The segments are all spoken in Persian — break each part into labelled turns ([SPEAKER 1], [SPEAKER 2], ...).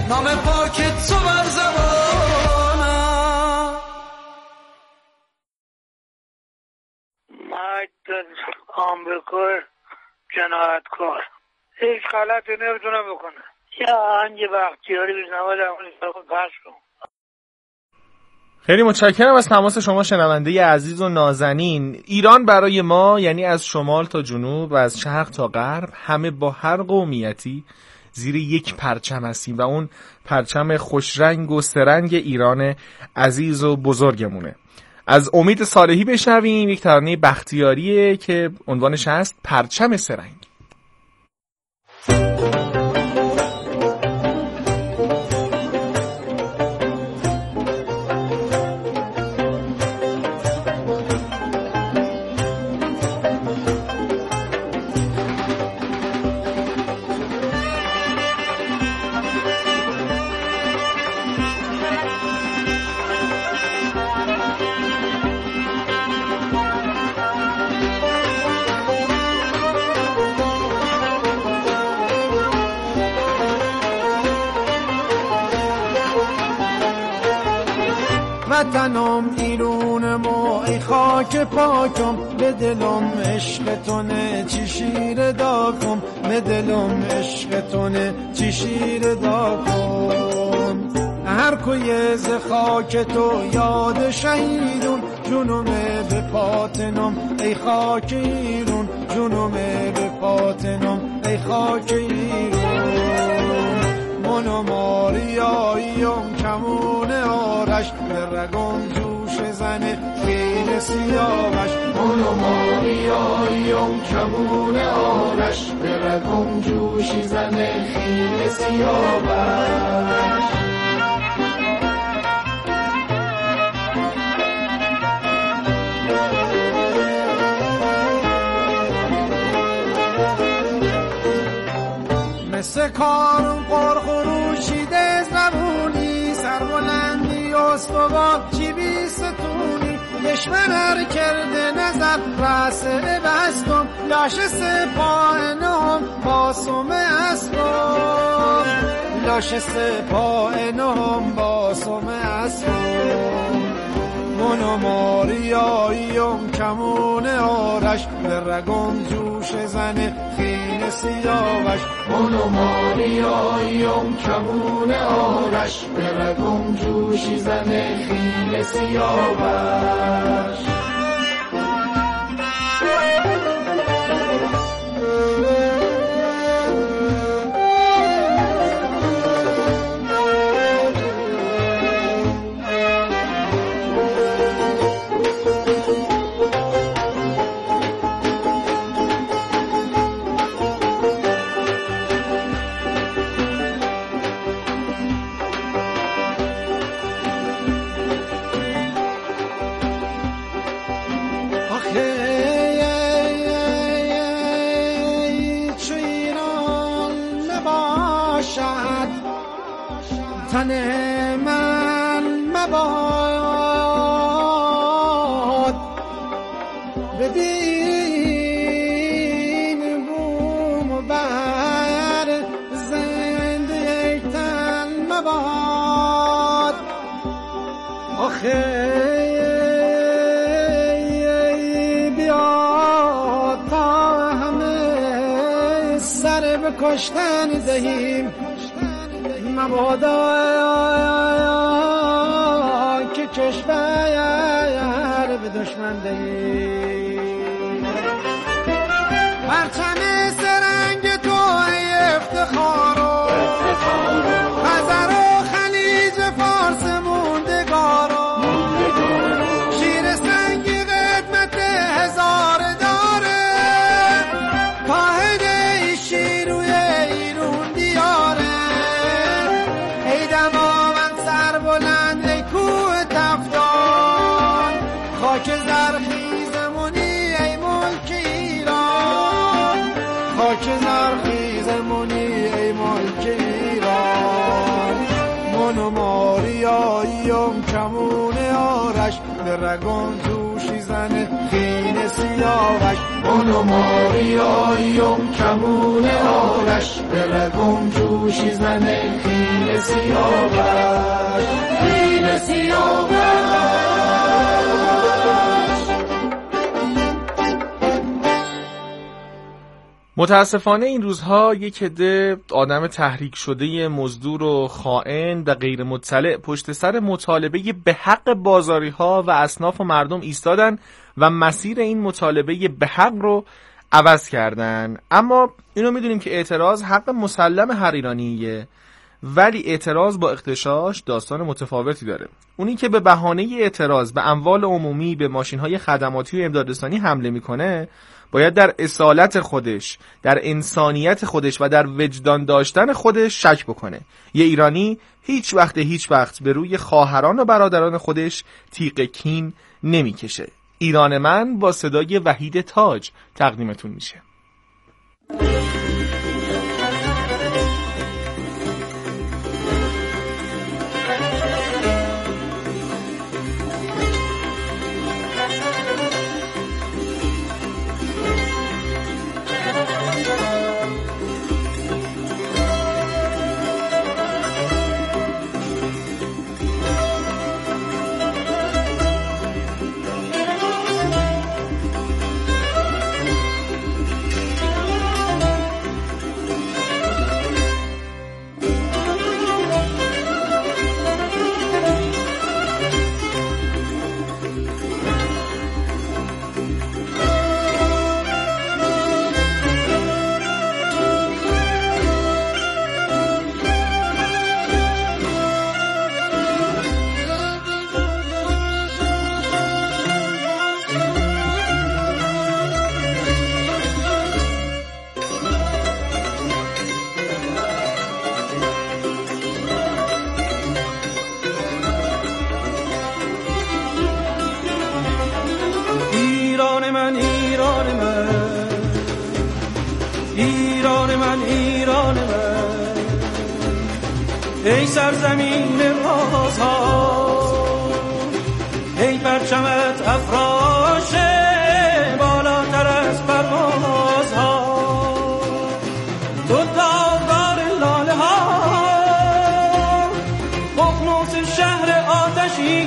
[SPEAKER 1] نام پاکت تو بر زبانم.
[SPEAKER 2] مرد آمریکا جنایتکار هیچ غلطی نمیتونه بکنه. یا آهنگ بختیاری بیشنواد همونی پخش کن.
[SPEAKER 3] خیلی متشکرم از تماس شما شنونده عزیز و نازنین. ایران برای ما یعنی از شمال تا جنوب و از شرق تا غرب همه با هر قومیتی زیر یک پرچم هستیم و اون پرچم خوشرنگ و سرنگ ایران عزیز و بزرگمونه. از امید صالحی بشنویم یک ترانه بختیاریه که عنوانش هست پرچم سرنگ.
[SPEAKER 1] وطنم ایرونم و ای خاک پاکم، به دلم عشقتونه چی شیر داکم، به دلم عشقتونه چی شیر داکم. هر کوی ز خاک تو یاد شهیدون، جنومه به پاتنم ای خاک ایرون، جنومه به پاتنم ای خاک ایرون. منو ماریاییم کمون آرش، به رگم جوش زنه خیل سیاوش. منو ماریاییم کمون آرش، به رگم جوش زنه خیل سیاوش. مثل کارون پرخروشیده زبونی، سربلندی استوار چی بی ستونی. دشمنر کرده نظر رسه بستم، لاش سپاه نهم باسم اسبم، لاش سپاه نهم باسم اسبم. منو ماریاییم کمون آرش، به رگم جوش زنه خیل سیاوش. منو ماریاییم کمون آرش، به رگم جوش زنه خیل سیاوش. تن من مباد، بدین بوم و بر زنده تن مباد. آخه بیاد تا همه سر به کشتن دهیم، مبادا که کشور به دشمن دهیم. پرچم سرنگ تو ای افتخارو، خزر و خلیج فارس موندگارو. شیر سنگی قدمت هزار داره، کاهد ای شیروی ایرون دیاره. ای دماوند سر بلند ای کوه تفتان، خاک زرخیزمونی ای ملک ایران، خاک زرخیزمونی ای ملک ایران. منو ماریاییم کمون آرش، به رگم جوشی زنه خیل سیاوش اونو ماریاییم کمون آرش بلگم جوشی زنه خیل سیاوش خیل سیاوش.
[SPEAKER 3] متاسفانه این روزها یک عده آدم تحریک شده مزدور و خائن و غیر مطلع پشت سر مطالبه به حق بازاری ها و اصناف و مردم ایستادن و مسیر این مطالبه به حق رو عوض کردن. اما اینو میدونیم که اعتراض حق مسلم هر ایرانیه، ولی اعتراض با اغتشاش داستان متفاوتی داره. اونی که به بهانه اعتراض به اموال عمومی به ماشین‌های خدماتی و امدادرسانی حمله میکنه باید در اصالت خودش، در انسانیت خودش و در وجدان داشتن خودش شک بکنه. یه ایرانی هیچ وقت به روی خواهران و برادران خودش تیغ کین نمیکشه. ایران من با صدای وحید تاج تقدیمتون میشه.
[SPEAKER 4] ای سرزمین رازها، ای پرچمت افراشه بالاتر از پروازها، تو داغدار لاله ها، ققنوس شهر آتشی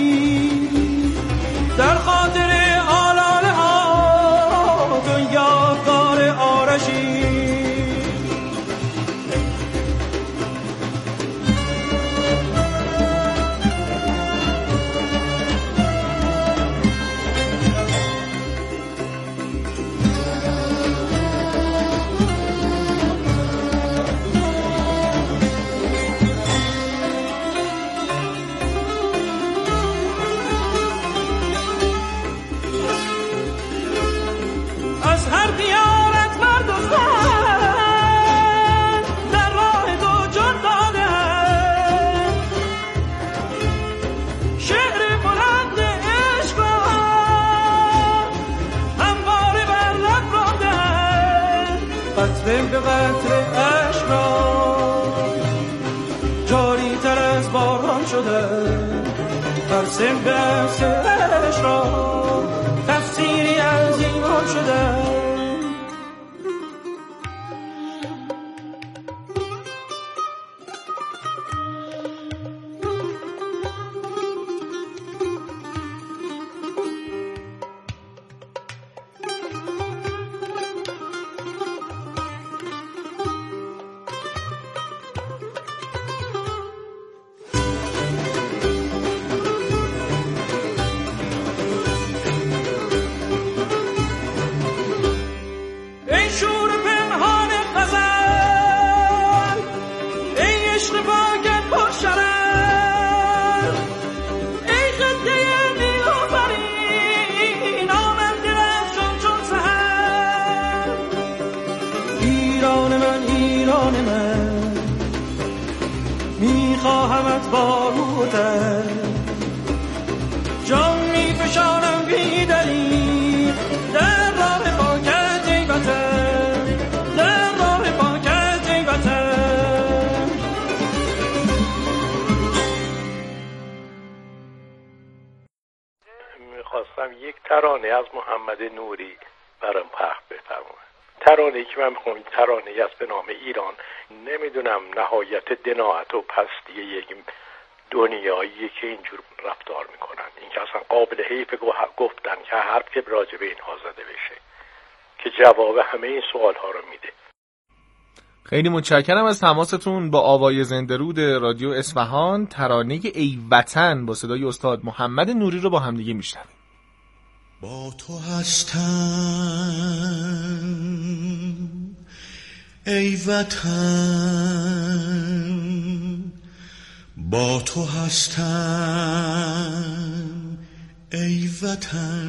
[SPEAKER 4] در خاطر آلاله ها، تو یادگار آرشی. قطره به قطره عشق را جاری تر از باران شده، هر سم به عشق را تفسیری از ایمان شده. میخواهمت باروته جان میفشانم بی دلیل در راه پاکت ای وطن، در راه پاکت ای وطن.
[SPEAKER 5] میخواستم یک ترانه از محمد نوری برام پخش بفرمایید. ترانه‌ای که من میخوام، ترانه‌ای است به نام ایران. نمیدونم نهایت دناعت و پستی یک دنیایی که اینجور رفتار میکنن، این که اصلا قابل حیف گفتن که حرف که راجع به اینها زده بشه که جواب همه این سوالها رو میده.
[SPEAKER 3] خیلی متشکرم از تماستون با آوای زنده رود رادیو اصفهان. ترانه ای وطن با صدای استاد محمد نوری رو با هم دیگه میشنویم.
[SPEAKER 1] با تو هستم ای وطن، با تو هستم ای وطن،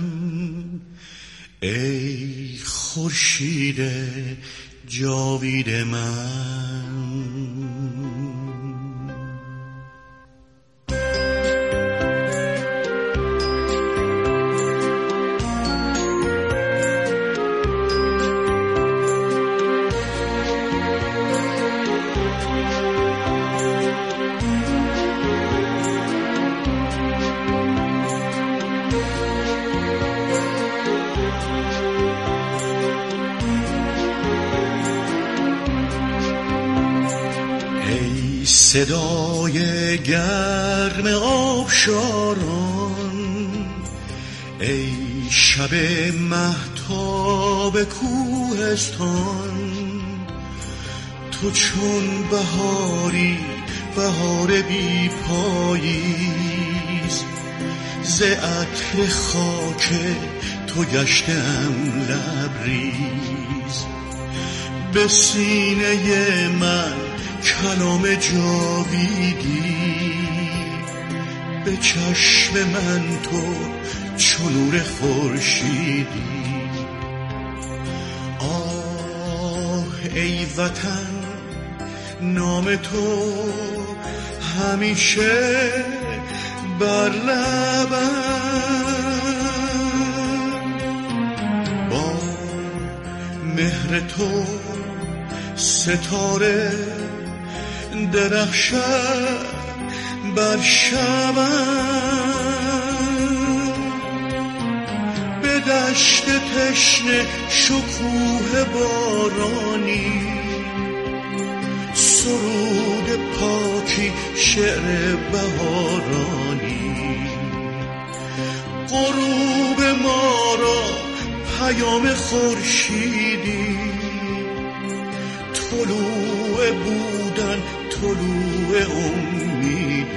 [SPEAKER 1] ای خورشید جاوید من. صدای گرم آبشاران، ای شب مهتاب کوهستان، تو چون بهاری بهار بی پاییز، ز عطر خاک تو گشتم لبریز، به سینه من کلام جاویدی، به چشم من تو چون نور خورشیدی. آه ای وطن، نام تو همیشه بر لبم، با مهر تو ستاره درخشد بر شبم، به دشت تشنه شکوه بارانی، سرود پاکی شعر بهارانی، غروب ما را پیام خورشیدی، طلوع بودن طلوع امیدی.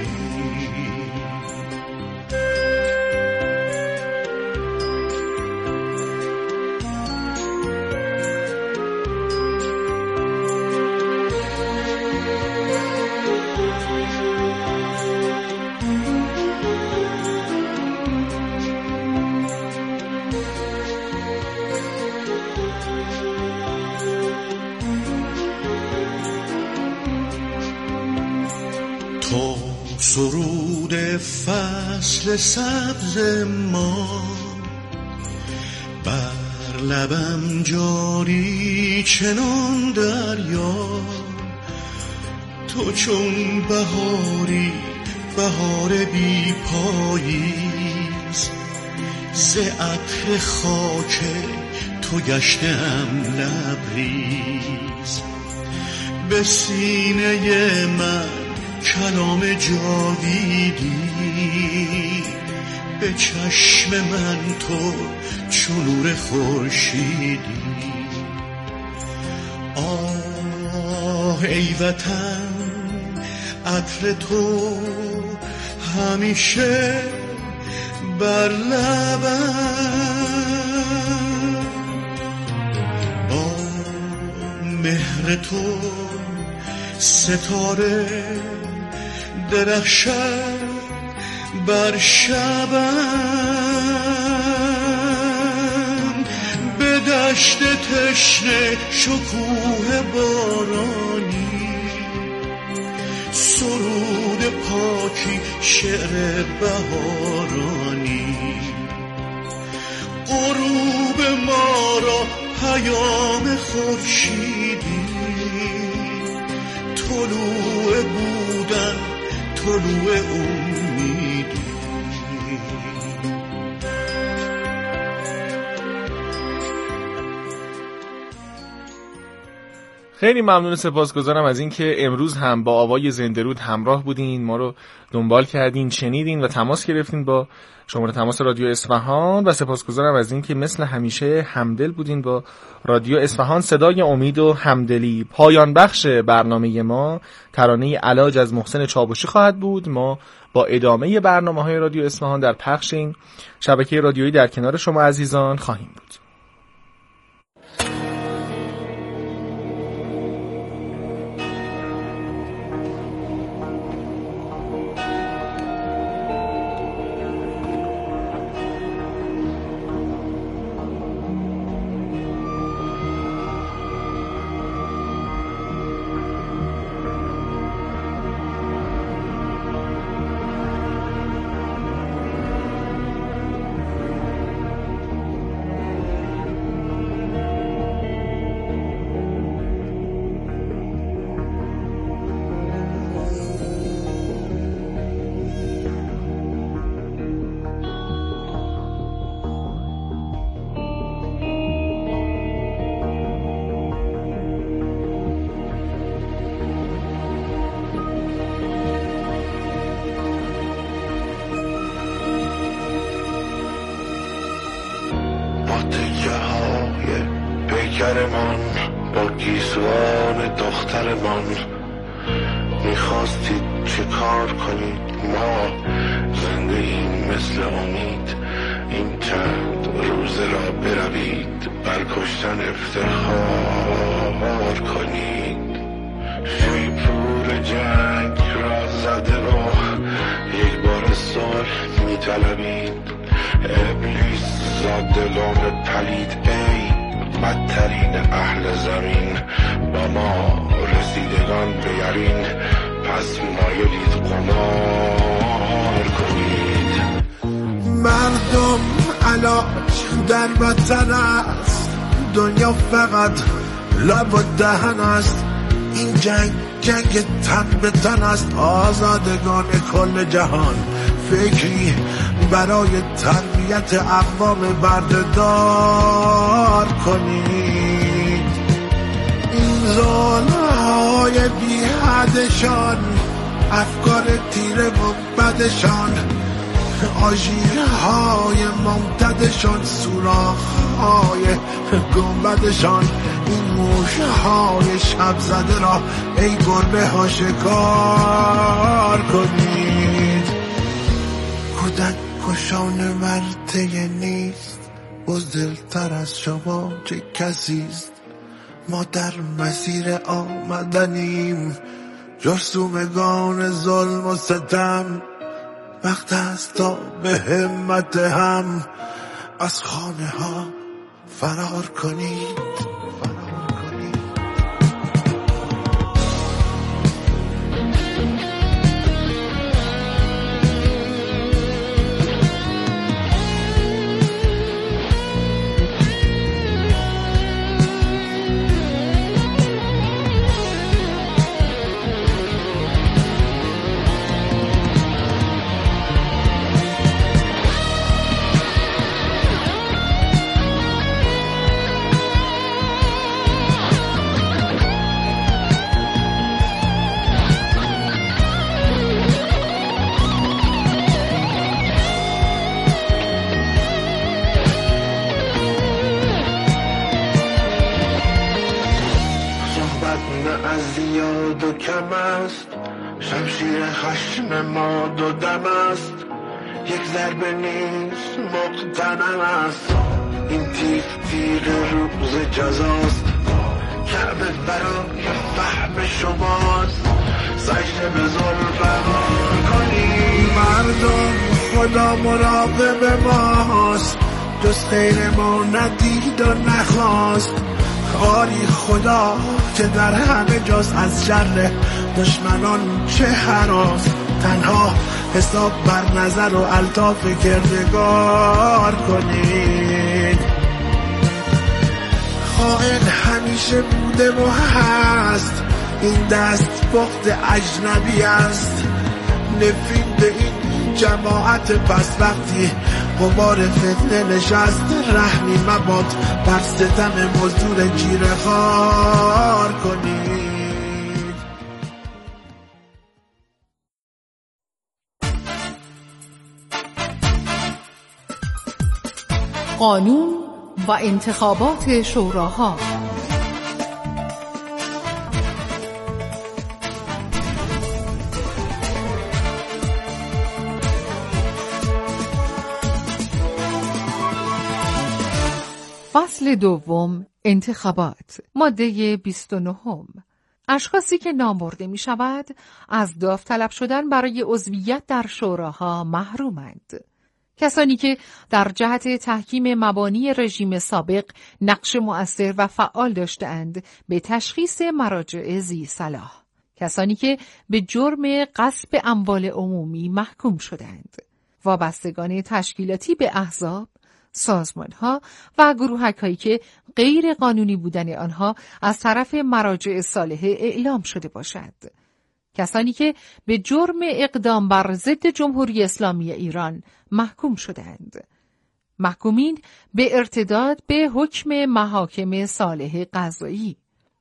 [SPEAKER 1] تو سرود فصل سبز ما، بر لبم جاری چنان دریا، تو چون بهاری بهار بی پاییز، ز عطر خاک تو گشتم لبریز، به سینه من کلام جاویدی، به چشم من تو چون نور خورشیدی. آه ای وطن، عطر تو همیشه بر لبم، با مهر تو ستاره درخشد بر شبم، به دشت تشنه شکوه بارانی، سرود پاکی شعر بهارانی، غروب ما را پیام خورشیدی، طلوع بودن طلوع امیدی.
[SPEAKER 3] خیلی ممنون، سپاسگزارم از اینکه امروز هم با آوای زنده‌رود همراه بودین، ما رو دنبال کردین، شنیدین و تماس گرفتین با شماره تماس رادیو اصفهان و سپاسگزارم از اینکه مثل همیشه همدل بودین با رادیو اصفهان، صدای امید و همدلی. پایان بخش برنامه ما ترانه علاج از محسن چاوشی خواهد بود. ما با ادامه برنامه‌های رادیو اصفهان در پخش این شبکه رادیویی در کنار شما عزیزان خواهیم بود.
[SPEAKER 6] با گیسوان دخترمان میخواستید چه کار کنید؟ ما زنده ایم مثل امید، این چند روزه را بروید بر کشتن افتخار کنید. شیپور جنگ را زده و یک بار صلح میطلبید. ابلیس زادلان پلید ای بدترین اهل زمین، با ما رسیدگان بیارین، پس مایلید قمار کنید.
[SPEAKER 7] مردم علاج در وطن است، دنیا فقط لب و دهن است. این جنگ تن به تن است، آزادگان کل جهان فکری برای تربیت اقوام بردهدار کنید. این ظلم‌های بی حدشان، افکار تیره و بدشان، آژیرهای ممتدشان، سوراخ‌های گنبدشان، این موشهای شب زده را ای گربه ها شکار کنید. کودک کشان مرته نیست، بزدلتر از شما چه کسیست؟ ما در مسیر آمدنیم، جرثومگان ظلم و ستم. وقت است تا به همت هم از خانه ها فرار کنید. شمشیر خشم ما دو دم است، یک ضربه نیست مقتنم است. این تیر روز جزاست، کعبه برای فهم شماست. سجده به ظلم کنید. مردم خدا مراقب ماست، جز خیر ما ندید و نخواست. آری خدا که در همه جاست، از شر دشمنان چه هراس. تنها حساب بر نظر و الطاف کردگار کنید. خائن همیشه بوده و هست، این دست پخت اجنبی است. نفرین به این جماعت پس وقتی غبار فتنه نشسته رحمی مباد بر ستم مزدور جیره خار کنید.
[SPEAKER 8] قانون و انتخابات شوراها. فصل دوم، انتخابات. ماده 29. اشخاصی که نام برده می شود از داوطلب شدن برای عضویت در شوراها محرومند. کسانی که در جهت تحکیم مبانی رژیم سابق نقش مؤثر و فعال داشته‌اند به تشخیص مراجع ذی صلاح. کسانی که به جرم غصب اموال عمومی محکوم شدند. وابستگان تشکیلاتی به احزاب، سازمان‌ها و گروهک‌هایی که غیر قانونی بودن آنها از طرف مراجع صالحه اعلام شده باشد. کسانی که به جرم اقدام بر ضد جمهوری اسلامی ایران محکوم شدند. محکومین به ارتداد به حکم محاکم صالح قضایی.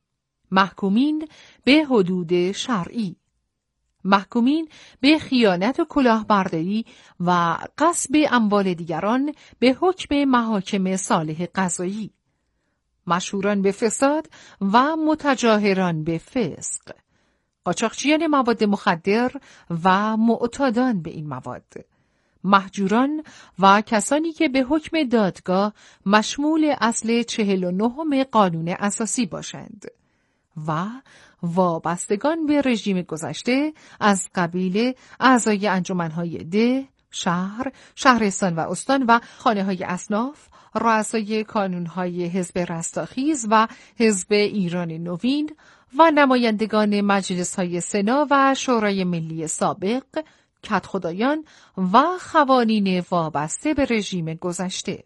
[SPEAKER 8] محکومین به حدود شرعی. محکومین به خیانت و کلاهبرداری و غصب اموال دیگران به حکم محاکم صالح قضایی. مشهوران به فساد و متجاهران به فسق. قاچاقچیان مواد مخدر و معتادان به این مواد. مهجوران و کسانی که به حکم دادگاه مشمول اصل 49 قانون اساسی باشند و وابستگان به رژیم گذشته از قبیل اعضای انجمنهای ده، شهر، شهرستان و استان و خانه‌های اصناف، رؤسای کانون‌های حزب رستاخیز و حزب ایران نوین و نمایندگان مجلس‌های سنا و شورای ملی سابق، کدخدایان و خوانین وابسته به رژیم گذشته.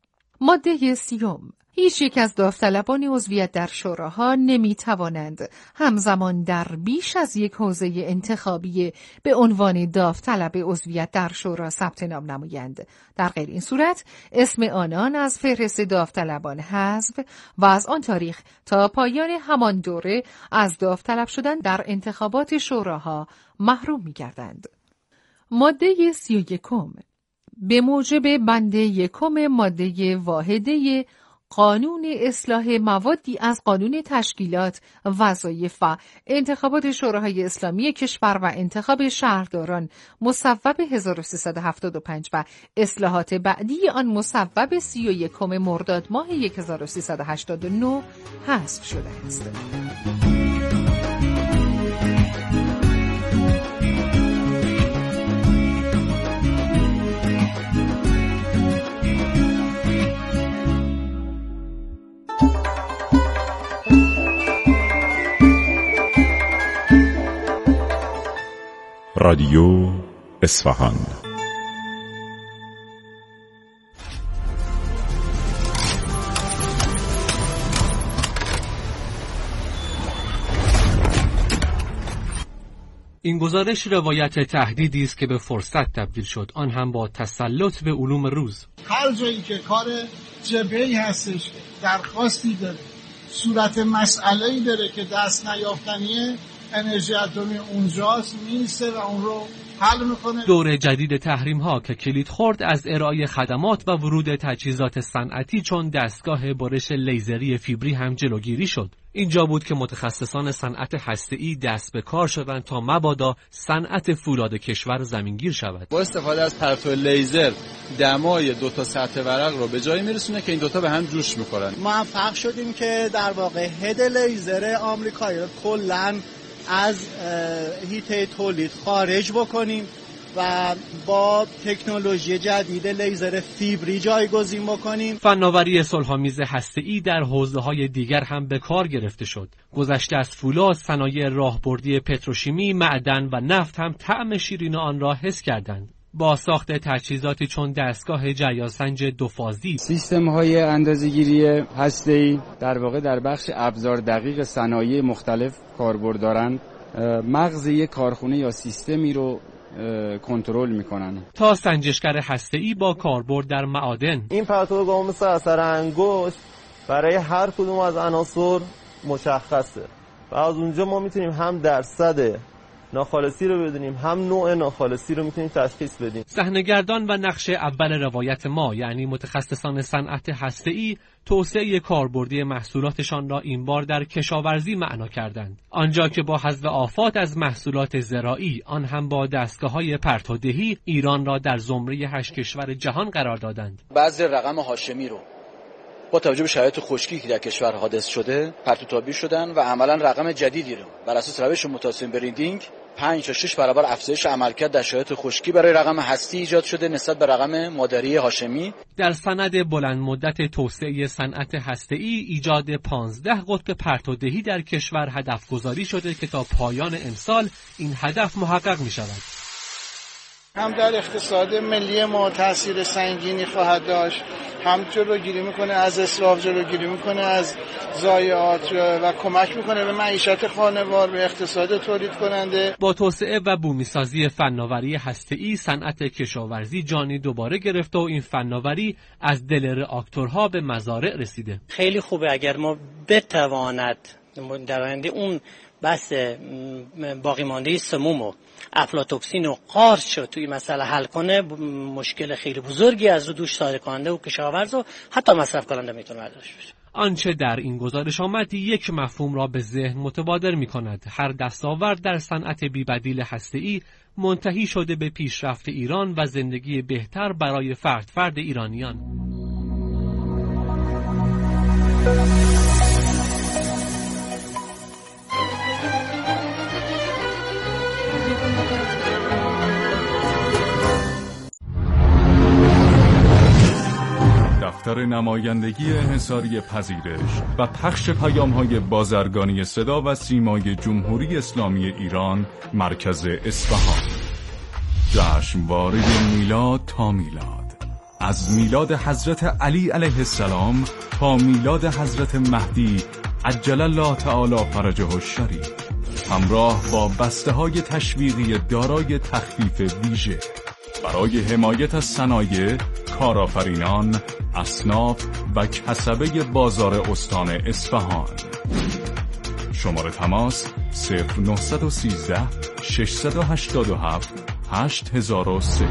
[SPEAKER 8] ماده 30. هیچ یک از داوطلبان عضویت در شوراها نمی‌توانند همزمان در بیش از یک حوزه انتخابی به عنوان داوطلب عضویت در شورا ثبت نام نمایند. در غیر این صورت اسم آنان از فهرست داوطلبان حذف و از آن تاریخ تا پایان همان دوره از داوطلب شدن در انتخابات شوراها محروم می‌گردند. ماده 31. به موجب بند 1 ماده واحده قانون اصلاح موادی از قانون تشکیلات، وظایف و انتخابات شوراهای اسلامی کشور و انتخاب شهرداران مصوب 1375 و اصلاحات بعدی آن مصوب 31 مرداد ماه 1389 حذف شده است.
[SPEAKER 9] رادیو اصفهان.
[SPEAKER 10] این گزارش روایت تهدیدی است که به فرصت تبدیل شد، آن هم با تسلط به علوم روز.
[SPEAKER 11] هر جایی که کار جبهه‌ای هستش، درخواستی داره، صورت مسئله‌ای داره که دست نیافتنیه، انرژی اتمی اونجاست، میسته و اون رو حل میکنه.
[SPEAKER 10] دور جدید تحریم ها که کلید خورد از ارائه خدمات و ورود تجهیزات صنعتی چون دستگاه برش لیزری فیبری هم جلوگیری شد. اینجا بود که متخصصان صنعت هسته‌ای دست به کار شدند تا مبادا صنعت فولاد کشور زمینگیر شود.
[SPEAKER 12] با استفاده از پرتو لیزر دمای دو تا سطح ورق رو به جایی میرسونه که این دوتا به هم جوش میخورن.
[SPEAKER 13] موفق شدیم که در واقع هد لیزر آمریکایی رو کلاً از حیطه تولید خارج بکنیم و با تکنولوژی جدید لیزر فیبری جایگزین بکنیم.
[SPEAKER 10] فناوری صلح‌آمیز هسته‌ای در حوزه‌های دیگر هم به کار گرفته شد. گذشته از فولاد، صنایع راهبردی پتروشیمی، معدن و نفت هم طعم شیرین آن را حس کردند. با ساخت تجهیزاتی چون دستگاه جریان‌سنج دوفازی،
[SPEAKER 14] سیستم‌های اندازه‌گیری هسته‌ای در واقع در بخش ابزار دقیق صنایع مختلف کاربرد دارند. مغز یک کارخانه یا سیستمی رو کنترل میکنن.
[SPEAKER 10] تا سنجشگر هسته‌ای با کاربرد در معادن.
[SPEAKER 9] این پرتوگاه مثل اثر انگشت برای هر کدوم از عناصر مشخصه و از اونجا ما میتونیم هم درصد ناخالصی رو بدونیم هم نوع ناخالصی رو میتونیم تشخیص بدیم.
[SPEAKER 10] صحنه‌گردان و نقش اول روایت ما یعنی متخصصان صنعت هسته‌ای توسعه کاربردی محصولاتشان را این بار در کشاورزی معنا کردند. آنجا که با حذف آفات از محصولات زراعی آن هم با دستگاه‌های پرتودهی ایران را در زمره 8 کشور جهان قرار دادند.
[SPEAKER 15] بعضی رقم هاشمی رو با توجه به شرایط خشکی که در کشور حادث شده پرتوتابی شدن و عملا رقم جدیدی رو بر اساس روش موتاسیون بریدینگ 5 تا 6 برابر افزایش عملکرد در شرایط خشکی برای رقم هستی ایجاد شده نسبت به رقم مادری هاشمی.
[SPEAKER 10] در سند بلند مدت توسعه صنعت هسته‌ای ایجاد 15 قطب پرتودهی در کشور هدف گذاری شده که تا پایان امسال این هدف محقق می شود.
[SPEAKER 11] هم در اقتصاد ملی ما تاثیر سنگینی خواهد داشت، هم جلوگیری میکنه از اسراف، جلوگیری میکنه از ضایعات و کمک میکنه به معیشت خانوار، به اقتصاد تولید کننده.
[SPEAKER 10] با توسعه و بومیسازی فناوری هسته‌ای صنعت کشاورزی جانی دوباره گرفته و این فناوری از دل رآکتورها به مزارع رسیده.
[SPEAKER 16] خیلی خوبه اگر ما بتواند در آینده اون بس باقی مانده سموم و افلاتوکسین و قارچ رو توی مسئله حل کنه، مشکل خیلی بزرگی از رو دوش صادر کننده و کشاورز و حتی مصرف کننده میتونه برداشت بشه.
[SPEAKER 10] آنچه در این گزارش آمد یک مفهوم را به ذهن متبادر می کند. هر دستاورد در صنعت بی‌بدیل هسته‌ای منتهی شده به پیشرفت ایران و زندگی بهتر برای فرد ایرانیان.
[SPEAKER 17] دفتر نمایندگی انحصاری پذیرش و پخش پیام‌های بازرگانی صدا و سیمای جمهوری اسلامی ایران مرکز اصفهان. جشنواره میلاد تا میلاد، از میلاد حضرت علی علیه السلام تا میلاد حضرت مهدی عجل الله تعالی فرجه الشریف، همراه با بسته‌های تشویقی دارای تخفیف ویژه برای حمایت از صنایع، کارآفرینان، اصناف و کسبه بازار استان اصفهان. شماره تماس 0913 687 8003.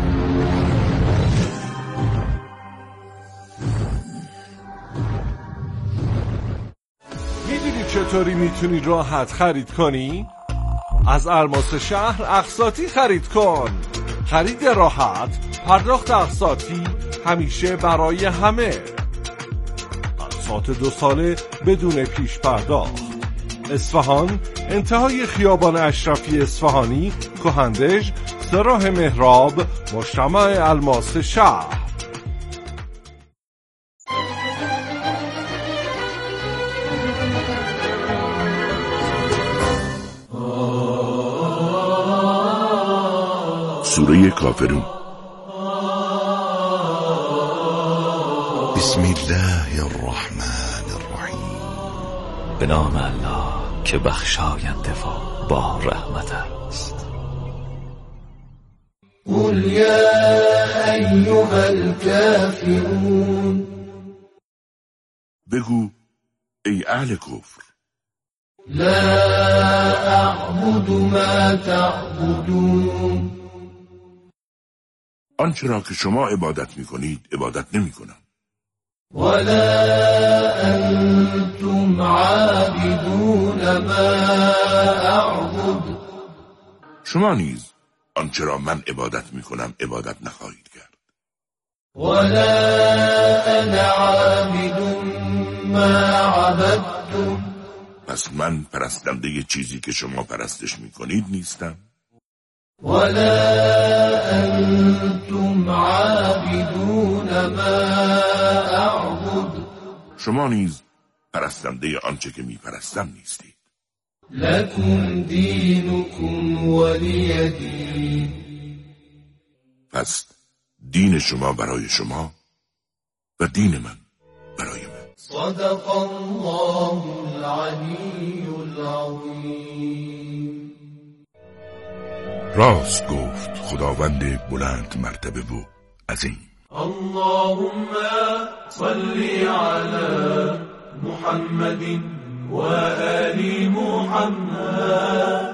[SPEAKER 18] میدونی چطوری میتونی راحت خرید کنی؟ از الماس شهر اقساطی خرید کن. خرید راحت، پرداخت اقساطی، همیشه برای همه. اقساط 2 ساله بدون پیش پرداخت. اصفهان، انتهای خیابان اشرفی اصفهانی، کهندج، سراه مهراب، مجتمع الماس شهر.
[SPEAKER 6] سوره کافرون. بسم الله الرحمن الرحیم.
[SPEAKER 19] به نام الله که بخشاینده و با رحمت است.
[SPEAKER 1] قل یا ایها الکافرون.
[SPEAKER 6] بگو ای اهل کفر.
[SPEAKER 1] لا اعبد ما تعبدون.
[SPEAKER 6] آنچه را که شما عبادت میکنید عبادت نمیکنم.
[SPEAKER 1] ولا انتم عابدون ما اعبد.
[SPEAKER 6] شما نیز آنچه را من عبادت میکنم عبادت نخواهید کرد.
[SPEAKER 1] ولا انا عابد ما عبدتم.
[SPEAKER 6] پس من پرستنده چیزی که شما پرستش میکنید نیستم.
[SPEAKER 1] ولا انتم عابدون ما اعبد.
[SPEAKER 6] شما نیز پرستنده آنچه که میپرستم نیستید.
[SPEAKER 1] لکم دینکم ولی دین.
[SPEAKER 6] پس دین شما برای شما و دین من برای من.
[SPEAKER 1] صدق الله العلی العظیم.
[SPEAKER 6] راست گفت خداوند بلند مرتبه و عظیم.
[SPEAKER 1] اللهم صل على محمد و آل محمد.